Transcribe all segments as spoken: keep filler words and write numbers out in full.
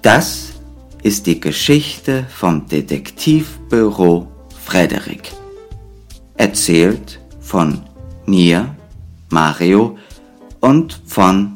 Das ist die Geschichte vom Detektivbüro Frederik. Erzählt von mir, Mario, und von...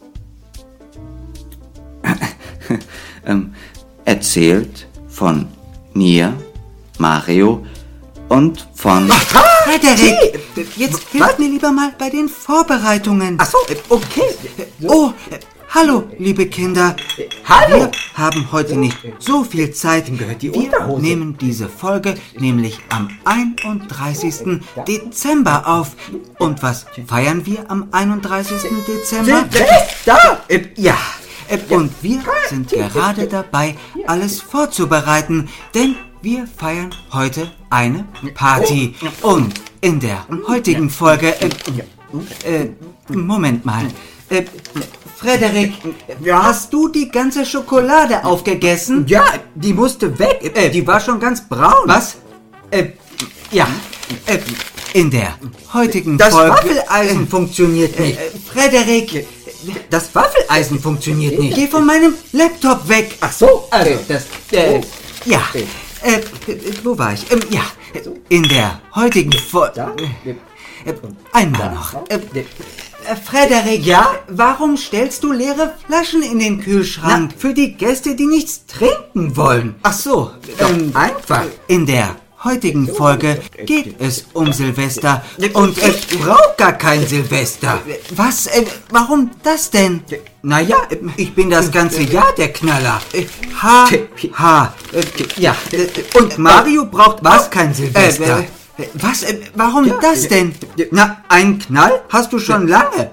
ähm, erzählt von mir, Mario, und von... Aha, Frederik, jetzt hilf mir lieber mal bei den Vorbereitungen. Ach so, okay. Oh, hallo, liebe Kinder. Hallo. Wir haben heute nicht so viel Zeit. gehört die Wir Unterhose. nehmen diese Folge nämlich am einunddreißigsten Dezember auf. Und was feiern wir am einunddreißigsten Dezember? Silvester! Äh, Ja, äh, und wir sind gerade dabei, alles vorzubereiten, denn wir feiern heute eine Party. Und in der heutigen Folge... Äh, äh, Moment mal. Äh, Frederik, hast du die ganze Schokolade aufgegessen? Ja, die musste weg. Äh, die war schon ganz braun. Was? Äh, ja. Äh, in der heutigen Das Folge... Waffeleisen funktioniert nicht. Äh, Frederik, Das Waffeleisen funktioniert nicht. geh von meinem Laptop weg. Ach so, also das... Äh, Ja. Äh, wo war ich? Ähm, ja. In der heutigen Folge... Äh, einmal noch. Äh, äh, Frederik, Ja? warum stellst du leere Flaschen in den Na, Kühlschrank? für die Gäste, die nichts trinken wollen. Ach so. Ähm, einfach. In der heutigen Folge geht es um Silvester. Und ich brauche gar kein Silvester. Was? Äh, warum das denn? Naja, ich bin das ganze Jahr der Knaller. Ha, ha. Äh, Ja, und Mario braucht was? Kein Silvester. Äh, äh, was? Äh, warum das denn? Na, einen Knall hast du schon lange.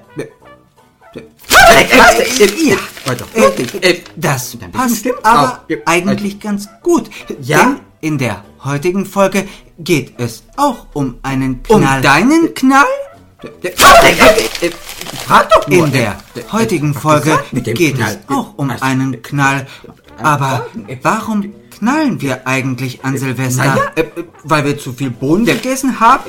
Ja, Weiter. äh, das passt stimmt aber auch. eigentlich ganz gut. Ja? Denn in der heutigen Folge geht es auch um einen Um Knall. deinen Knall? Frag doch nur. In der heutigen Folge mit dem geht Knall? es auch um einen Knall. Aber warum knallen wir eigentlich an Silvester? Naja, äh, weil wir zu viel Bohnen gegessen haben.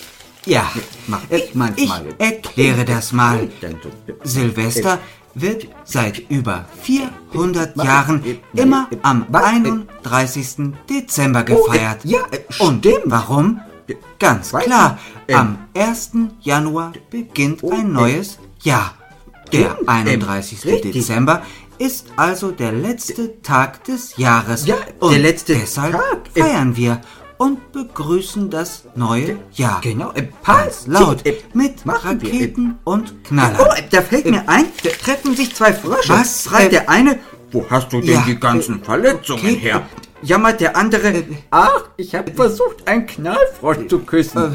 Ja, Mach ich, ich manchmal. ich erkläre das mal. Dann so. Silvester wird seit über vierhundert Jahren immer am einunddreißigsten Dezember gefeiert. ja, äh, Und stimmt. warum? Ganz Weiß klar, ich. am ersten Januar beginnt ein neues Jahr. Der Stimmt, einunddreißigste richtig. Dezember ist also der letzte Tag des Jahres. Ja, und der letzte deshalb Tag. feiern wir und begrüßen das neue Jahr. Genau, äh, Ganz laut, äh, mit machen wir, äh, Raketen und Knallern. Oh, da fällt mir ein, da treffen sich zwei Frösche. Was? Fragt Äh, der eine, wo hast du denn ja, die ganzen äh, Verletzungen okay. her? Jammert der andere, ach, ich habe versucht, einen Knallfrosch zu küssen.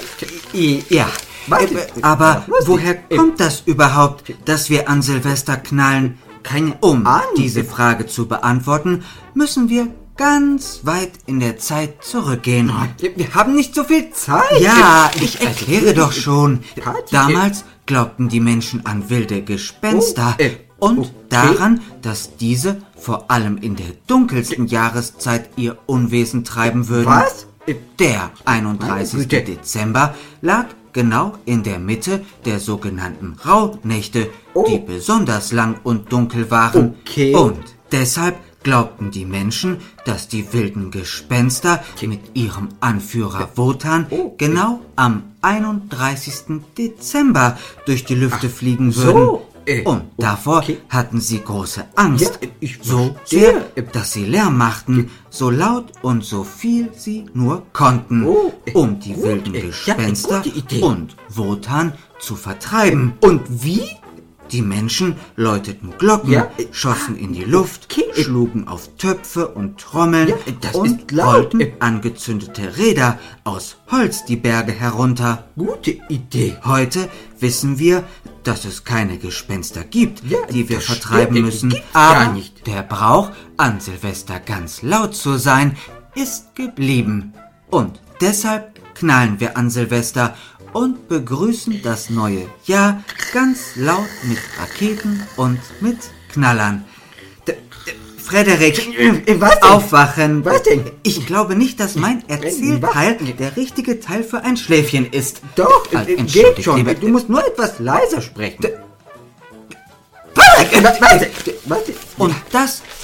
Äh, Ja, Warte, äh, aber lustig. woher Äh, kommt das überhaupt, dass wir an Silvester knallen? Keine Um Ahnung. diese Frage zu beantworten, müssen wir ganz weit in der Zeit zurückgehen. Wir haben nicht so viel Zeit. Ja, Äh, ich erkläre doch schon. Party, Damals glaubten die Menschen an wilde Gespenster Oh, äh, und okay. daran, dass diese vor allem in der dunkelsten Jahreszeit ihr Unwesen treiben würden. Was? Äh, Der einunddreißigste Meine Güte. Dezember lag genau in der Mitte der sogenannten Rauhnächte, Oh. die besonders lang und dunkel waren. Okay. Und deshalb glaubten die Menschen, dass die wilden Gespenster mit ihrem Anführer Wotan Oh. genau am einunddreißigsten Dezember durch die Lüfte fliegen so. würden. Äh, Und davor okay. hatten sie große Angst, Ja, ich so verstehe. sehr, dass sie Lärm machten, so laut und so viel sie nur konnten, Oh, äh, um die gut, wilden äh, ja, Gespenster gute Idee. und Wotan zu vertreiben. Und wie? Die Menschen läuteten Glocken, Ja, äh, schossen in die Luft, okay, äh, schlugen auf Töpfe und Trommeln Ja, äh, das und ist laut, rollten äh. angezündete Räder aus Holz die Berge herunter. Gute Idee. Heute wissen wir, dass es keine Gespenster gibt, Ja, die wir das vertreiben stimmt, müssen. die gibt's gar Aber nicht. der Brauch, an Silvester ganz laut zu sein, ist geblieben. Und deshalb knallen wir an Silvester und begrüßen das neue Jahr ganz laut mit Raketen und mit Knallern. D d Frederik, Äh, was denn? aufwachen. Was denn? Ich glaube nicht, dass mein Erzählteil Was? der richtige Teil für ein Schläfchen ist. Doch, Äh, äh, entschuldigt, geht schon. lieber- Du musst nur etwas leiser sprechen. Warte, warte, warte. Und das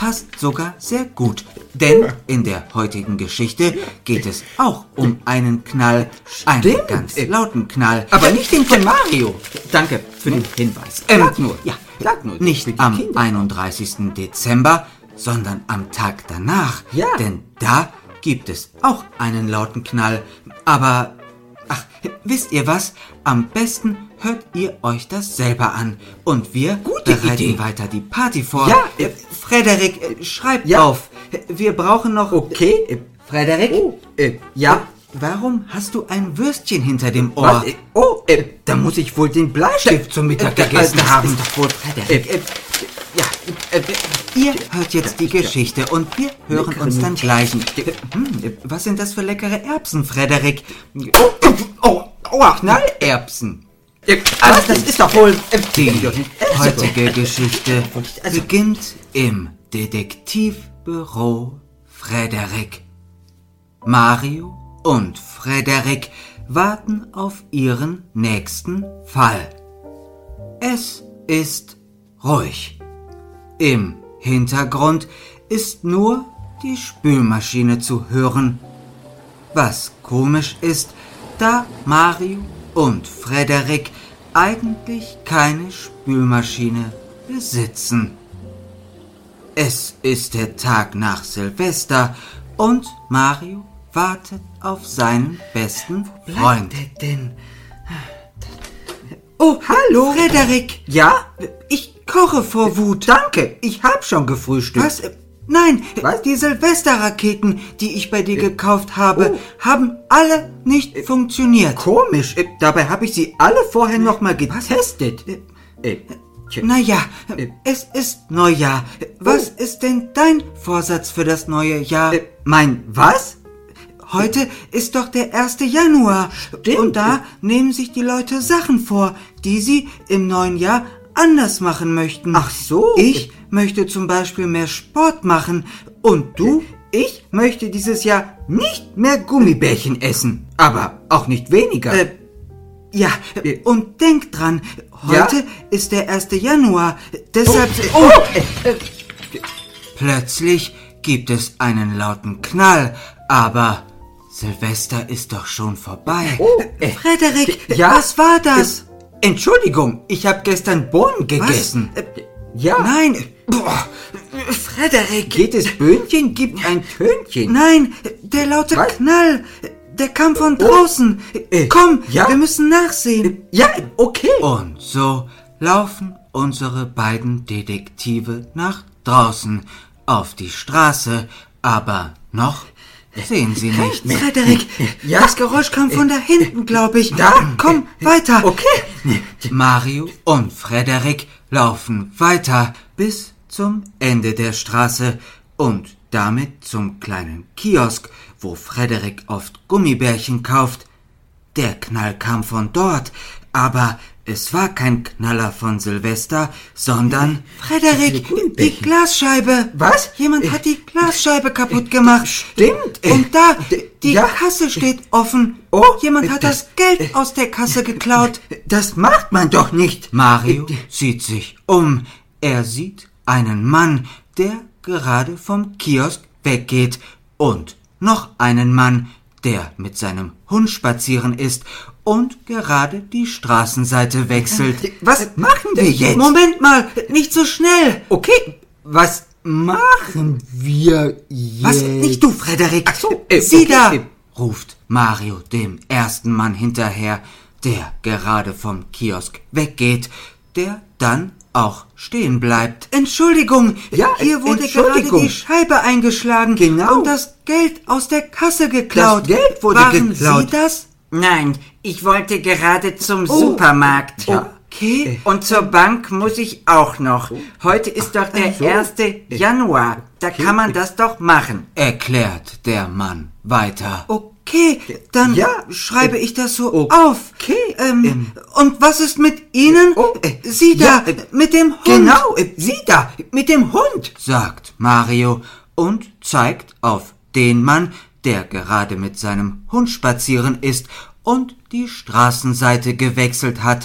passt sogar sehr gut. Denn in der heutigen Geschichte geht es auch um einen Knall, einen Stimmt. ganz lauten Knall. Aber nicht den von Mario. Danke für den Hinweis. Ähm, Sag nur, ja, sag nur. nicht für die am Kinder. einunddreißigsten Dezember, sondern am Tag danach. Ja. Denn da gibt es auch einen lauten Knall. Aber, ach, wisst ihr was? Am besten hört ihr euch das selber an. Und wir Gute bereiten Idee. weiter die Party vor. Ja, äh, Frederik, äh, schreib Ja. auf. Wir brauchen noch... Okay. äh, Frederik? Oh, äh, ja. Warum hast du ein Würstchen hinter dem Ohr? Was? Äh, oh, äh, da muss ich wohl den Bleistift zum Mittag Äh, gegessen das haben. ist doch wohl Frederik. Äh, äh, ja, äh, Ihr hört jetzt die Geschichte und wir hören Leckere uns dann Mädchen. gleich. Hm, was sind das für leckere Erbsen, Frederik? oh, oh, oh, Knallerbsen. Äh, also, das ist doch wohl... Äh, Die äh, heutige Geschichte Also- beginnt im Detektivbüro Frederik. Mario und Frederik warten auf ihren nächsten Fall. Es ist ruhig. Im Hintergrund ist nur die Spülmaschine zu hören. Was komisch ist, da Mario und Frederik eigentlich keine Spülmaschine besitzen. Es ist der Tag nach Silvester und Mario wartet auf seinen besten Freund. der denn? Oh, hallo, Frederik. Ja? Ich koche vor Wut. Danke, ich hab schon gefrühstückt. Was? Nein, Was? die Silvesterraketen, die ich bei dir gekauft habe, Oh. haben alle nicht funktioniert. Komisch, äh, dabei habe ich sie alle vorher noch mal getestet. Äh, tja. Naja, Äh. es ist Neujahr. Was Oh. ist denn dein Vorsatz für das neue Jahr? Äh, mein was? Heute ist doch der erste Januar. Stimmt. Und da nehmen sich die Leute Sachen vor, die sie im neuen Jahr anders machen möchten. Ach so. Ich möchte zum Beispiel mehr Sport machen. Und du? Ich möchte dieses Jahr nicht mehr Gummibärchen essen, aber auch nicht weniger. Äh, ja, Äh. und denk dran, Ja? heute ist der erste Januar. Deshalb... oh, äh, äh, Plötzlich gibt es einen lauten Knall, aber Silvester ist doch schon vorbei. Oh, äh, Frederik, ja? was war das? Äh, Entschuldigung, ich habe gestern Bohnen gegessen. Was? Äh, ja. Nein, boah, Frederik, Jedes Böhnchen gibt ein Tönchen. nein, der laute Was? Knall, der kam von draußen. äh, Komm, ja? wir müssen nachsehen. Ja, okay. Und so laufen unsere beiden Detektive nach draußen auf die Straße, aber noch sehen sie nichts. Frederik, Ja? das Geräusch kam von da hinten, glaube ich. Da? Komm, weiter. Okay. Mario und Frederik laufen weiter bis zum Ende der Straße und damit zum kleinen Kiosk, wo Frederik oft Gummibärchen kauft. Der Knall kam von dort, aber es war kein Knaller von Silvester, sondern Frederik, die Gummibärchen. Glasscheibe. Was? Jemand hat die Glasscheibe kaputt gemacht. Stimmt. Und da, die Ja. Kasse steht offen. Oh, Jemand hat das Geld aus der Kasse geklaut. Das macht man doch nicht. Mario sieht sich um. Er sieht einen Mann, der gerade vom Kiosk weggeht. Und noch einen Mann, der mit seinem Hund spazieren ist und gerade die Straßenseite wechselt. Was machen wir jetzt? Moment mal, nicht so schnell. Okay, was machen wir jetzt? Was? Nicht du, Frederik. Ach so, äh, Sieh okay. da, ruft Mario dem ersten Mann hinterher, der gerade vom Kiosk weggeht, der dann auch stehen bleibt. Entschuldigung, Ja, hier wurde Entschuldigung. gerade die Scheibe eingeschlagen Genau. und das Geld aus der Kasse geklaut. Das Geld wurde Waren geklaut. Sie das? Nein, ich wollte gerade zum Oh. Supermarkt. Okay. Und zur Bank muss ich auch noch. Heute ist doch der so. erste Januar. Da kann man das doch machen. Erklärt der Mann weiter. Okay, Dann ja, schreibe ich das so okay, auf. Ähm, ähm, und was ist mit Ihnen? Oh, äh, Sie ja, da, äh, mit dem Hund. Genau, äh, Sie da, mit dem Hund. Sagt Mario und zeigt auf den Mann, der gerade mit seinem Hund spazieren ist und die Straßenseite gewechselt hat.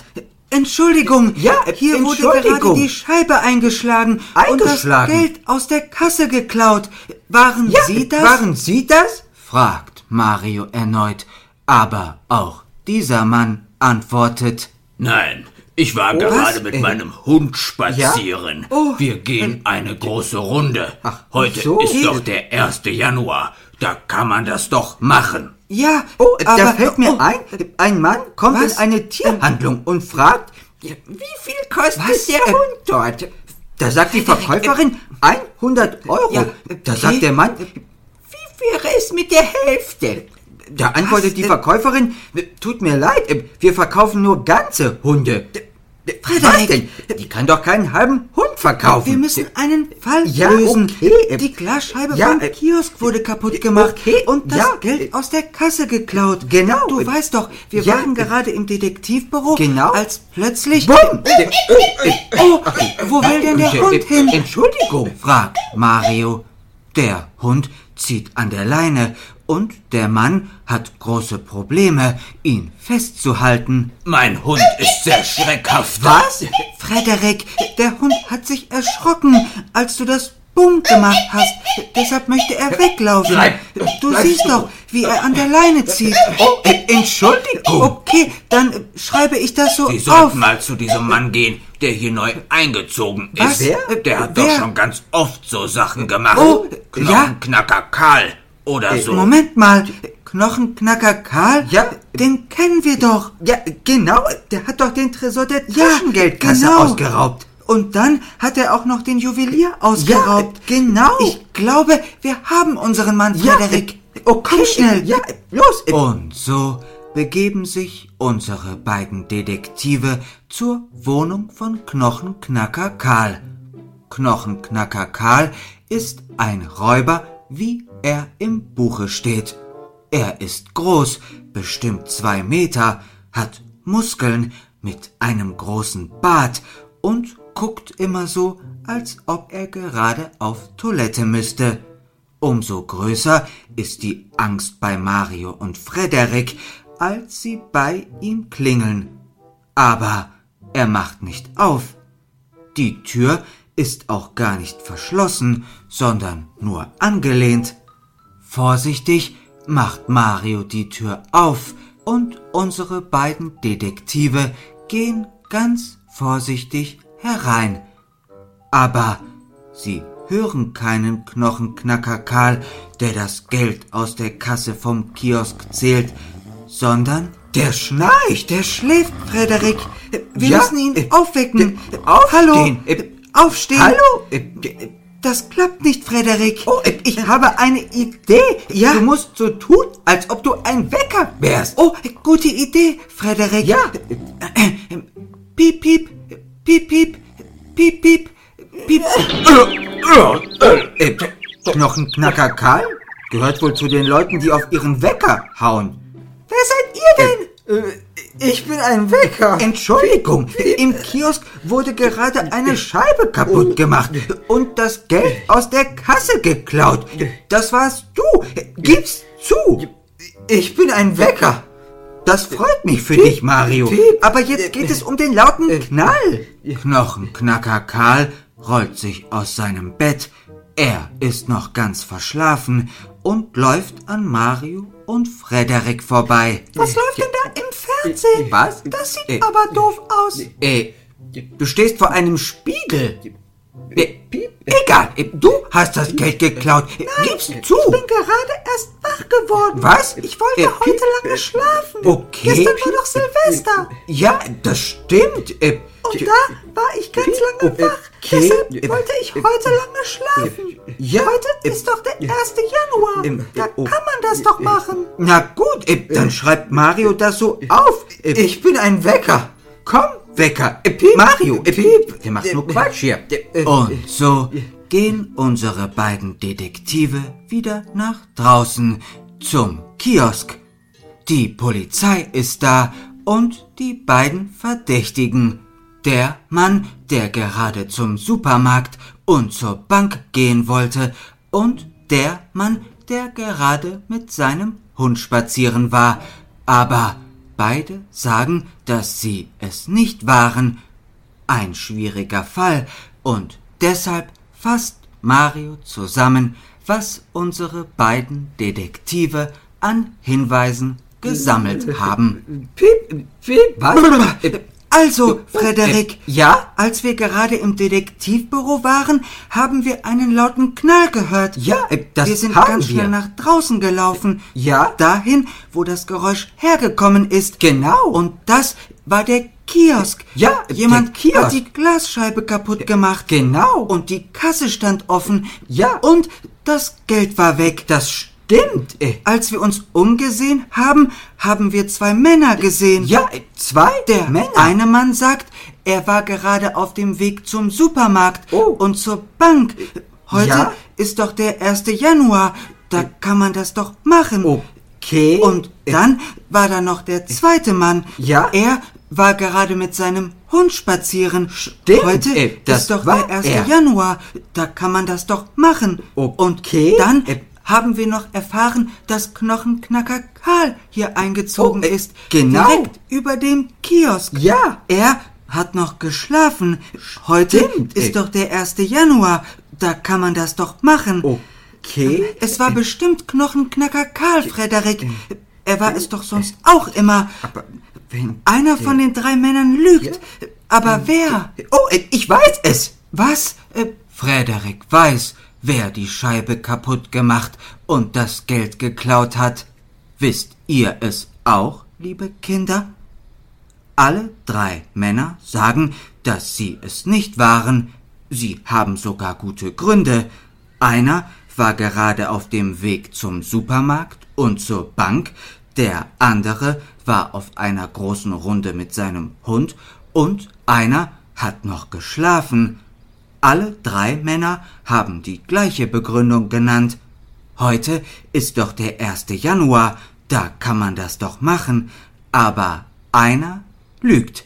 Entschuldigung, Ja, hier wurde Entschuldigung. gerade die Scheibe eingeschlagen, Eingeschlagen? und das Geld aus der Kasse geklaut. Waren Ja, Sie das? waren Sie das? fragt Mario erneut. Aber auch dieser Mann antwortet: Nein, ich war Oh, gerade was? mit Äh, meinem Hund spazieren. Ja? Oh, Wir gehen eine große Runde. Ach, Heute so? ist doch der erste Januar. Da kann man das doch machen. Ja, Oh, aber da fällt mir oh, ein, ein Mann kommt Was? in eine Tierhandlung und fragt, wie viel kostet Was? der Äh, Hund dort? Da sagt die Verkäuferin hundert Euro. Ja, Da okay. sagt der Mann, wie wäre es mit der Hälfte? Da antwortet Was? die Äh, Verkäuferin, tut mir leid, äh, wir verkaufen nur ganze Hunde. Frederik. Was denn? Die kann doch keinen halben Hund verkaufen. Wir müssen einen Fall Ja, lösen. okay. Die Glasscheibe Ja, vom äh, Kiosk wurde kaputt gemacht okay, und das ja, Geld aus der Kasse geklaut. Genau. Du weißt doch, wir Ja, waren äh, gerade im Detektivbüro, genau. als plötzlich... Bumm! Oh, wo will denn der Hund hin? Entschuldigung. fragt Mario. Der Hund zieht an der Leine und der Mann hat große Probleme, ihn festzuhalten. Mein Hund ist sehr schreckhaft. Was? Frederik, der Hund hat sich erschrocken, als du das Bumm gemacht hast. Deshalb möchte er weglaufen. Bleib- du bleib siehst du. doch, wie er an der Leine zieht. Oh, äh, Entschuldigung. Okay, dann äh, schreibe ich das so Sie auf. sollten mal zu diesem Mann gehen, der hier neu eingezogen Was? ist. Wer? Der hat Wer? doch schon ganz oft so Sachen gemacht. Oh, Knochenknacker Karl oder so. Moment mal, Knochenknacker Karl? Ja. Den kennen wir doch. Ja, genau, der hat doch den Tresor der Ja, Taschengeldkasse genau. ausgeraubt. Und dann hat er auch noch den Juwelier ausgeraubt. Ja, genau. Ich glaube, wir haben unseren Mann, Ja, Frederik. äh, okay, Komm schnell. ja, los. äh, Und so begeben sich unsere beiden Detektive zur Wohnung von Knochenknacker Karl. Knochenknacker Karl ist ein Räuber, wie er im Buche steht. Er ist groß, bestimmt zwei Meter, hat Muskeln mit einem großen Bart und guckt immer so, als ob er gerade auf Toilette müsste. Umso größer ist die Angst bei Mario und Frederik, als sie bei ihm klingeln. Aber er macht nicht auf. Die Tür ist auch gar nicht verschlossen, sondern nur angelehnt. Vorsichtig macht Mario die Tür auf und unsere beiden Detektive gehen ganz vorsichtig herein. Aber sie hören keinen Knochenknacker Karl, der das Geld aus der Kasse vom Kiosk zählt, sondern der schnarcht, der schläft, Frederik. Wir Ja, müssen ihn äh, aufwecken. äh, aufstehen. Hallo, Äh, aufstehen. Hallo? Äh, äh, Das klappt nicht, Frederik. Oh, äh, ich habe eine Idee. Ja? Du musst so tun, als ob du ein Wecker wärst. Oh, gute Idee, Frederik. Ja. Piep, piep, piep, piep, piep, piep, piep. Äh, Knochenknacker Karl gehört wohl zu den Leuten, die auf ihren Wecker hauen. Wer seid ihr denn? Äh, ich bin ein Wecker. Entschuldigung, im Kiosk wurde gerade eine Scheibe kaputt gemacht und das Geld aus der Kasse geklaut. Das warst du. Gib's zu. Ich bin ein Wecker. Das freut mich für dich, Mario. Aber jetzt geht es um den lauten Knall. Knochenknacker Karl rollt sich aus seinem Bett. Er ist noch ganz verschlafen und läuft an Mario und Frederik vorbei. Was läuft denn da im Fernsehen? Was? Das sieht Äh, aber doof aus. Äh, du stehst vor einem Spiegel. Äh, egal, äh, du hast das Geld geklaut. Äh, Gib's zu. Ich bin gerade erst wach geworden. Was? Ich wollte Äh, heute lange schlafen. Okay. Gestern war doch Silvester. Ja, das stimmt. Äh, Und da war ich ganz lange wach. Okay. Deshalb wollte ich heute lange schlafen. Ja, Heute äh, ist doch der erste Januar. ähm, Da oh. kann man das doch machen. Na gut, äh, dann schreibt Mario das so auf. Äh, Ich bin ein Wecker. Komm, Wecker. Äh, Mario, äh, der macht nur Quatsch hier. Äh, Und so gehen unsere beiden Detektive wieder nach draußen zum Kiosk. Die Polizei ist da und die beiden Verdächtigen. Der Mann, der gerade zum Supermarkt und zur Bank gehen wollte, und der Mann, der gerade mit seinem Hund spazieren war. Aber beide sagen, dass sie es nicht waren. Ein schwieriger Fall, und deshalb fasst Mario zusammen, was unsere beiden Detektive an Hinweisen gesammelt haben. Piep, piep, was? Also, Frederik, Äh, ja? als wir gerade im Detektivbüro waren, haben wir einen lauten Knall gehört. Ja, äh, das Wir sind haben ganz schnell wir. nach draußen gelaufen. Ja? Dahin, wo das Geräusch hergekommen ist. Genau. Und das war der Kiosk. Ja, Jemand der Kiosk. hat die Glasscheibe kaputt gemacht. Genau. Und die Kasse stand offen. Ja. Und das Geld war weg. Das stimmt. Äh, Als wir uns umgesehen haben, haben wir zwei Männer gesehen. ja, äh, zwei Der Männer. eine Mann sagt, er war gerade auf dem Weg zum Supermarkt Oh. und zur Bank. Heute Ja? ist doch der erste Januar. Da kann man das doch machen. Okay. Und Äh, dann war da noch der zweite Mann. Ja? Er war gerade mit seinem Hund spazieren. Stimmt, Heute äh, das ist doch war der erste er. Januar. Da kann man das doch machen. Okay. Und dann Äh, haben wir noch erfahren, dass Knochenknacker Karl hier eingezogen Oh, äh, ist. genau. Direkt über dem Kiosk. Ja. Er hat noch geschlafen. Heute Stimmt, ist äh. doch der erste Januar. Da kann man das doch machen. Okay. Es war bestimmt Knochenknacker Karl, Frederik. Er war es doch sonst auch immer. Aber wenn Einer von den drei Männern lügt. Aber wer? Oh, äh, ich weiß es. Was? Äh, Frederik weiß, wer die Scheibe kaputt gemacht und das Geld geklaut hat. Wisst ihr es auch, liebe Kinder? Alle drei Männer sagen, dass sie es nicht waren. Sie haben sogar gute Gründe. Einer war gerade auf dem Weg zum Supermarkt und zur Bank, der andere war auf einer großen Runde mit seinem Hund und einer hat noch geschlafen. Alle drei Männer haben die gleiche Begründung genannt. Heute ist doch der erste Januar, da kann man das doch machen. Aber einer lügt.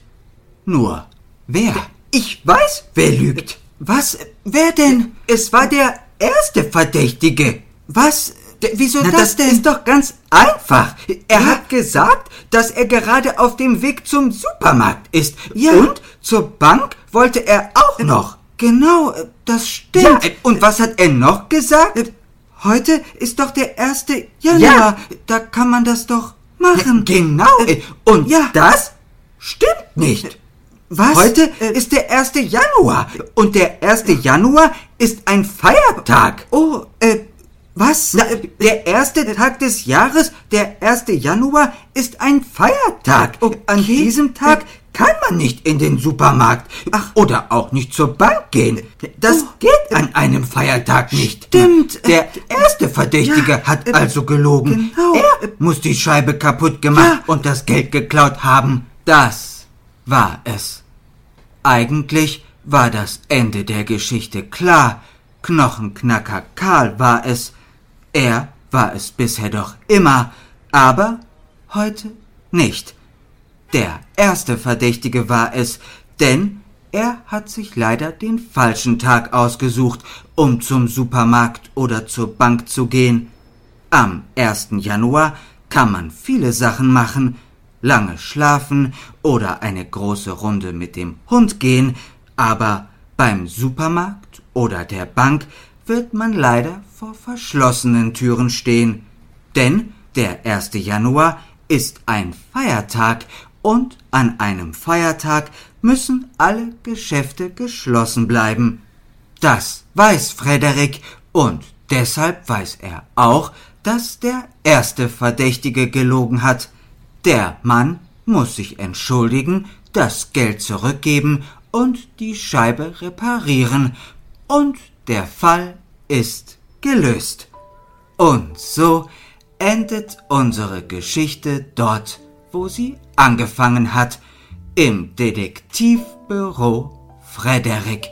Nur wer? Ich weiß, wer lügt. Was? Wer denn? Es war der erste Verdächtige. Was? D- Wieso Na, das, das denn? ist doch ganz einfach. Er Ja. hat gesagt, dass er gerade auf dem Weg zum Supermarkt ist. Ja. Und zur Bank wollte er auch noch. Genau, äh, das stimmt. Ja, äh, und was hat er noch gesagt? Äh, Heute ist doch der erste Januar. Da kann man das doch machen. Genau. Äh, Und ja. das stimmt nicht. Was? Heute Äh, ist der erste Januar. Und der erste Januar ist ein Feiertag. Oh, äh, was? Na, der erste Tag des Jahres, der erste Januar, ist ein Feiertag. Okay. An diesem Tag kann man nicht in den Supermarkt Ach. oder auch nicht zur Bank gehen. Das Oh. geht an einem Feiertag nicht. Stimmt. Der erste Verdächtige Ja, hat äh, also gelogen. genau. Er muss die Scheibe kaputt gemacht Ja. und das Geld geklaut haben. Das war es. Eigentlich war das Ende der Geschichte klar. Knochenknacker Karl war es. Er war es bisher doch immer, aber heute nicht. Der erste Verdächtige war es, denn er hat sich leider den falschen Tag ausgesucht, um zum Supermarkt oder zur Bank zu gehen. Am ersten Januar kann man viele Sachen machen, lange schlafen oder eine große Runde mit dem Hund gehen, aber beim Supermarkt oder der Bank wird man leider vor verschlossenen Türen stehen. Denn der erste Januar ist ein Feiertag und an einem Feiertag müssen alle Geschäfte geschlossen bleiben. Das weiß Frederik und deshalb weiß er auch, dass der erste Verdächtige gelogen hat. Der Mann muss sich entschuldigen, das Geld zurückgeben und die Scheibe reparieren. Und der Fall ist gelöst. Und so endet unsere Geschichte dort, wo sie angefangen hat, im Detektivbüro Frederik,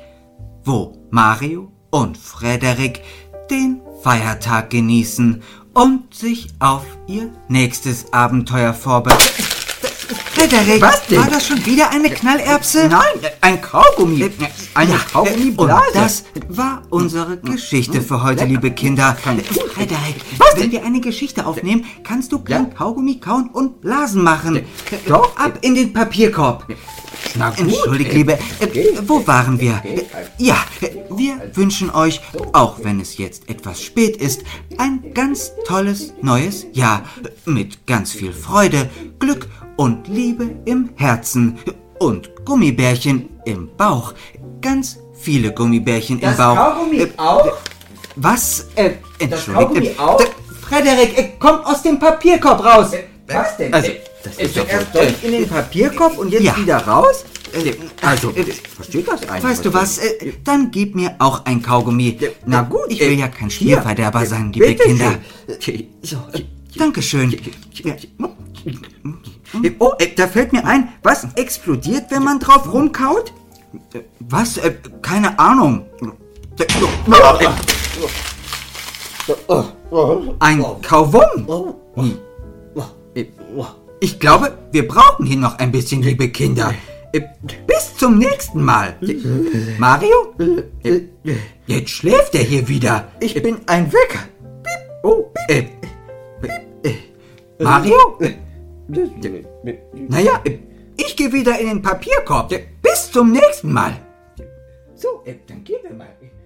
wo Mario und Frederik den Feiertag genießen und sich auf ihr nächstes Abenteuer vorbereiten. Frederik, Was denn? war das schon wieder eine Knallerbse? Nein, ein Kaugummi. Eine Ja, Kaugummiblase. und das war unsere Geschichte für heute, liebe Kinder. Frederik, Was wenn denn? wir eine Geschichte aufnehmen, kannst du kein Kaugummi kauen und Blasen machen. Doch. Ab in den Papierkorb. Na gut. Entschuldigt, Liebe, äh, wo waren wir? Äh, Ja, äh, wir wünschen euch, auch wenn es jetzt etwas spät ist, ein ganz tolles neues Jahr mit ganz viel Freude, Glück und Liebe im Herzen und Gummibärchen im Bauch. Ganz viele Gummibärchen im Bauch. Kaugummi Äh, auch? Was? Äh, Entschuldigt. Kaugummi äh, auch? d- Frederik, äh, komm aus dem Papierkorb raus. Was denn? Also, das ist doch Erst wohl- durch in den Papierkorb und jetzt Ja. wieder raus? Äh, Also, äh, versteht das eigentlich? Weißt du was, äh, dann gib mir auch ein Kaugummi. Na gut, ich will äh, ja kein hier, Spielverderber äh, sein, liebe bitte Kinder. schön. So, Dankeschön. oh, äh, da fällt mir ein, was explodiert, wenn man drauf rumkaut? Was? Äh, keine Ahnung. Ein Kauwum. Ich glaube, wir brauchen hier noch ein bisschen, liebe Kinder. Äh, Bis zum nächsten Mal. Mario? Äh, Jetzt schläft er hier wieder. Ich bin ein Wecker. Oh, äh, äh, Mario? Naja, äh, ich gehe wieder in den Papierkorb. Bis zum nächsten Mal. So, äh, dann gehen wir mal.